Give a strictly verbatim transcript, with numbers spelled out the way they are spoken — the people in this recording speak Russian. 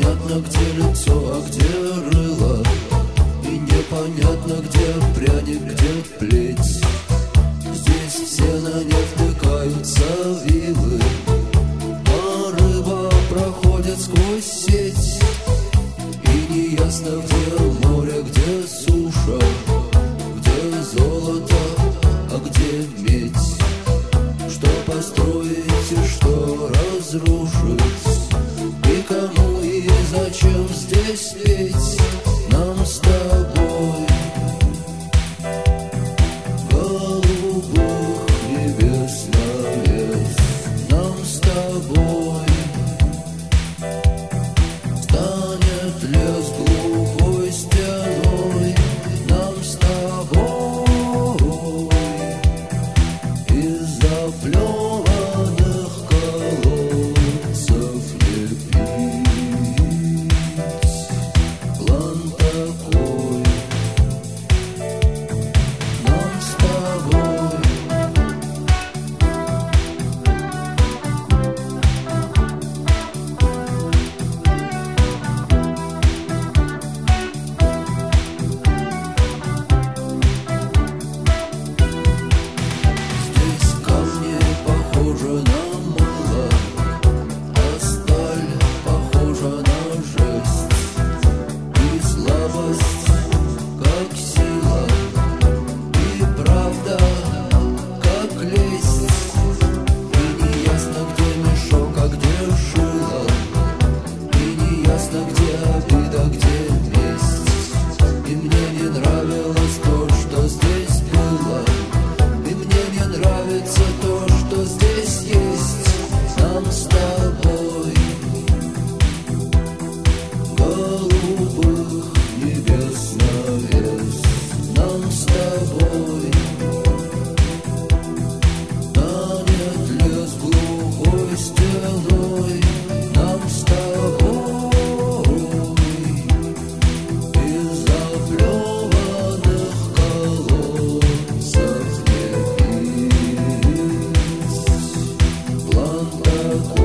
непонятно, где лицо, а где рыло, и непонятно, где пряник, где плеть. Здесь все на нефть втыкаются вилы, а рыба проходит сквозь сеть. И неясно, где море, где суша, где золото, а где медь. Что построить и что разрушить, и кому и зачем здесь петь нам с тобой? Голубых небес навес нам с тобой. Станет лес глухой стеной нам с тобой. Из заплеванных колодцев не пить. План такой нам с тобой. Здесь камни похожи на мыло, а сталь похожа на жесть. И слабость, как сила, и правда, как лесть. И неясно, где мешок, а где шило, и неясно, где обида, где месть. И мне не нравилось то, что здесь было, и мне не нравится то, что здесь есть нам с тобой. Голубых небес навес нам с тобой. Станет лес глухой стеной нам с тобой. Из заплеванных колодцев не пить. План такой